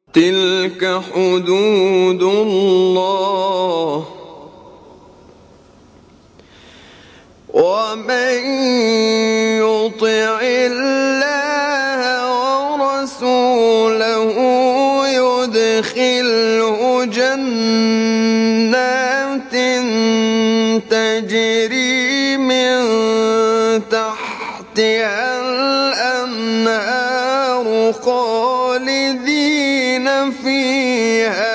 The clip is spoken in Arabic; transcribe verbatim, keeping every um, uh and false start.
تلك حدود الله ومن يطع الله ورسوله يدخله جنات تجري من تحتها الأنهار خالدين فيها